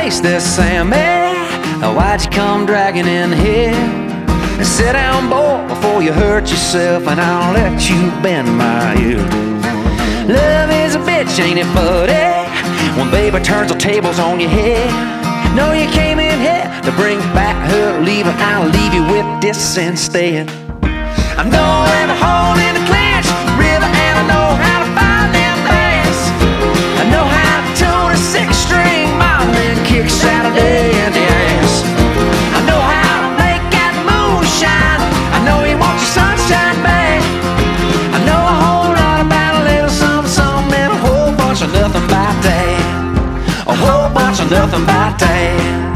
face this Sammy, why'd you come dragging in here? Sit down, boy, before you hurt yourself, and I'll let you bend my ear. Love is a bitch, ain't it, buddy? When baby turns the tables on your head. No, you came in here to bring back her leaving. I'll leave you with this instead. I know every hole in the clinch river, and I know how to find them bass. I know how to tune a six-string violin, kick Saturday in the ass. I know how to make that moon shine. I know you want your sunshine back. I know a whole lot about a little something, something, and a whole bunch of nothing about that. A whole bunch of nothing about that.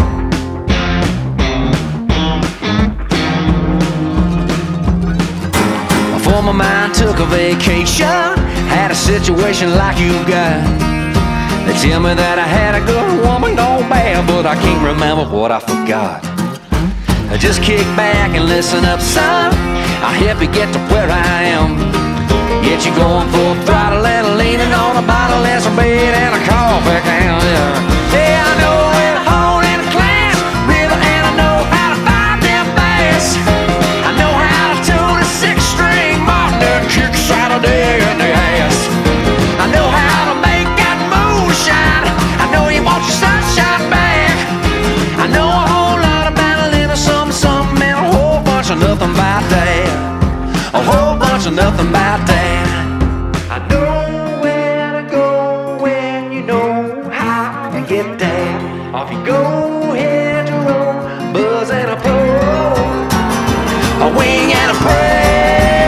Before my mind took a vacation, had a situation like you got. They tell me that I had a good woman, no bad, but I can't remember what I forgot. I just kick back and listen up, son. I'll help you get to where I am. Get you going full throttle and leaning on a bottle and some bed and a coffee can. Yeah, I know every hole in the class river, and I know how to find them bass. I know how to tune a six-string Martin and kick Saturday in the ass. I know how to make that moon shine. I know you want your sunshine back. I know a whole lot about a little something, something, and a whole bunch of nothing about that. A whole bunch of nothing about that. I know where to go when you know how to get there. Off you go, hit your roll, buzz and a pull, a wing and a prayer.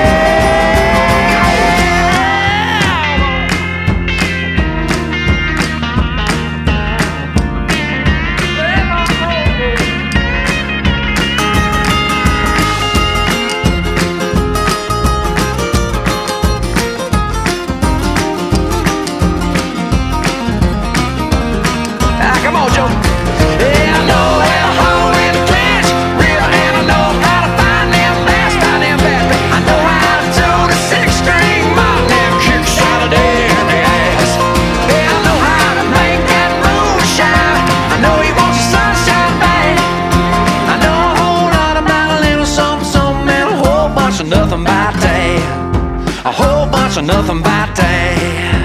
Come on, Joe. Yeah, I know every hole in the trench river, and I know how to find them bass, find them bass. I know how to tune a six-string Martin and kick Saturday in the ass. Yeah, I know how to make that moon shine. I know you want your sunshine back. I know a whole lot about a little something, something, and a whole bunch of nothing about that. A whole bunch of nothing about that.